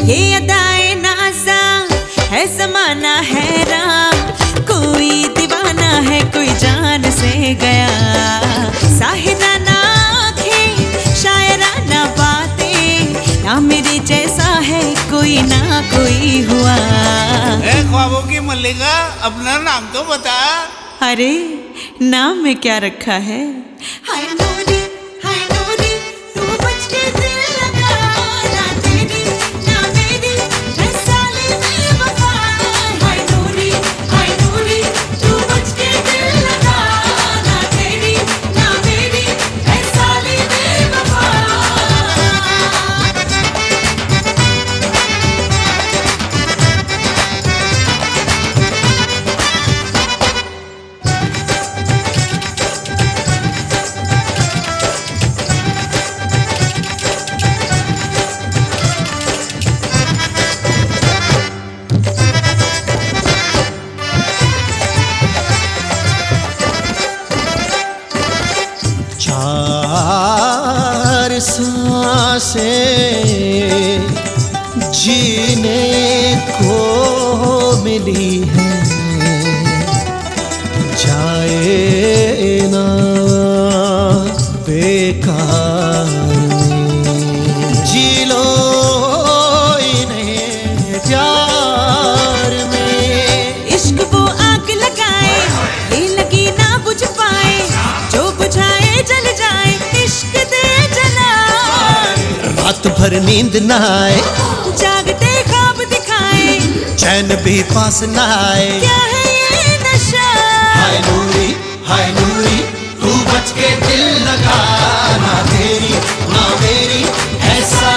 ये अदाए नाज़ा है ज़माना हैरान, कोई दीवाना है कोई जान से गया। साहिराना आँखें शायराना बातें, ना मेरे जैसा है कोई ना कोई हुआ। ख्वाबों की मल्लिका अपना नाम तो बता। अरे नाम में क्या रखा है? हाय नूरी तू बच के दिल लगा, ना तेरी ना मेरी है साले बेवफा। हाय नूरी तू बच के दिल लगा, ना तेरी ना मेरी है साले बेवफा। चार सांसें जीने को मिली है, जाए ना बेकार में। जी लो इन्हें प्यार में। इश्क वो आग लगाए, ये लगी ना बुझ पाए, जो बुझाए जल जाए, इश्क दे जला। रात भर नींद न आए, जागते ख्वाब दिखाए, चैन भी पास न आए। क्या है ये नशा? हाय नूरी तू बच के दिल लगा, ना तेरी ना मेरी ऐसा